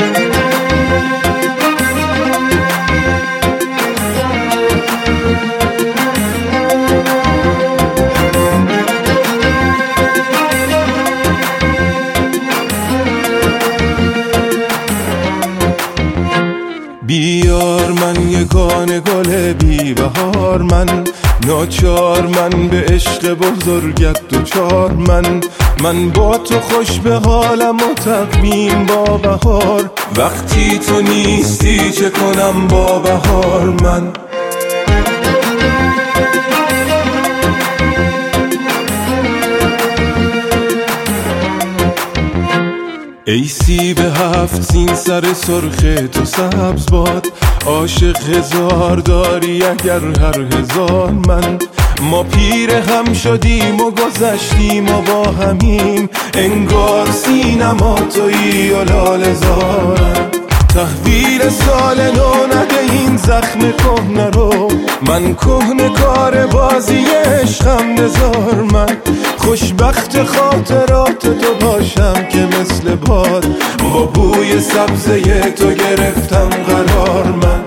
بیار من یگانه گل بی بهار، من ناچار، من به عشق بزرگت دوچار، من با تو خوش به حالم و تقویم با بهار. وقتی تو نیستی چه کنم با بهار من؟ ای سیب هفت سین سر سرخ تو سبز باد، عاشق هزار داری اگر هر هزار من. ما پیر هم شدیم و گذشتیم و با همیم، انگار سینما تویی و لاله زارم. تحویل سال نو نده این زخم کهنه رو، من کهنه کار بازی عشقم بذار من. خوشبخت خاطرات تو باشم که مثل باد، با بوی سبزه تو گرفتم قرار من.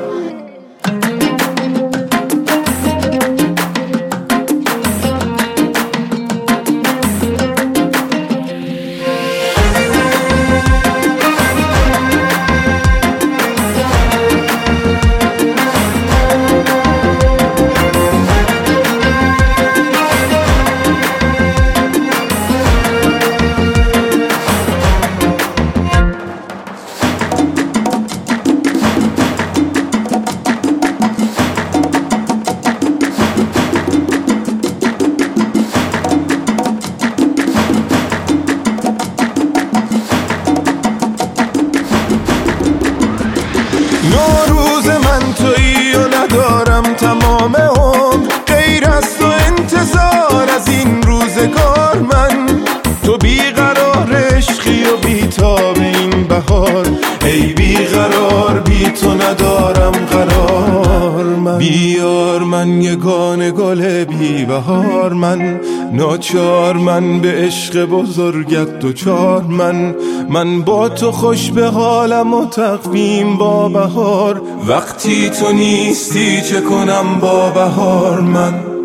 نوروز من تویی و ندارم تمام عمر غیر از تو انتظار از این روزگار من. تو بیقرار عشقی و بیتاب این بهار، ای بیقرار بی تو ندارم قرار من. بیار من یگانه گل بی بهار، من ناچار، من به عشق بزرگت دوچار، من با تو خوش به حالم و تقویم با بهار. وقتی تو نیستی چه کنم با بهار من؟